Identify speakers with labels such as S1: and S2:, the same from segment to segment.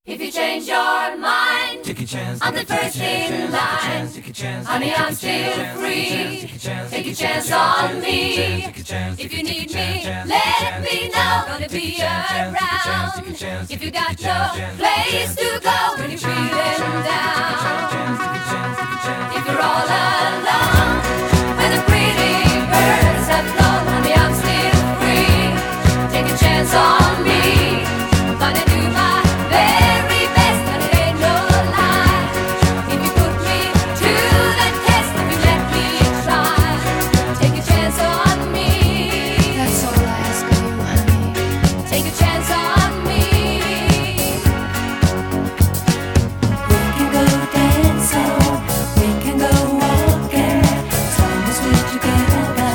S1: If you change your mind,
S2: take a chance.
S1: I'm the first in line. Honey, I'm still free. Take a chance on me. If you need me, let me know. Gonna be around. If you got no place to go when you're feeling down. If you're all alone, when the pretty birds have flown, honey, I'm still free. Take a chance on me. I'm gonna do my very best, and it ain't no lie. If you put me to the test, if you let me try, take a chance on me.
S3: That's all I ask of you, honey.
S1: Take a chance on me.
S4: We can go dancing, we can go walking, as long as we're together.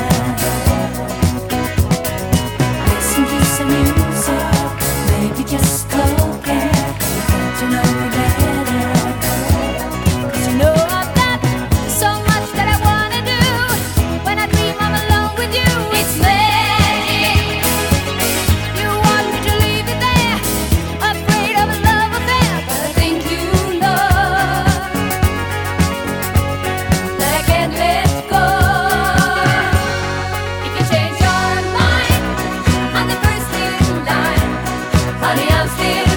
S4: Listen to some music, maybe just talking, we'll get to know you better.
S1: 'Cause you know I've got so much that I wanna do. When I dream I'm alone with you, it's magic. You want me to leave it there, afraid of a love affair, but I think you know that I can't let go. If you change your mind, I'm the first in line. Honey, I'm still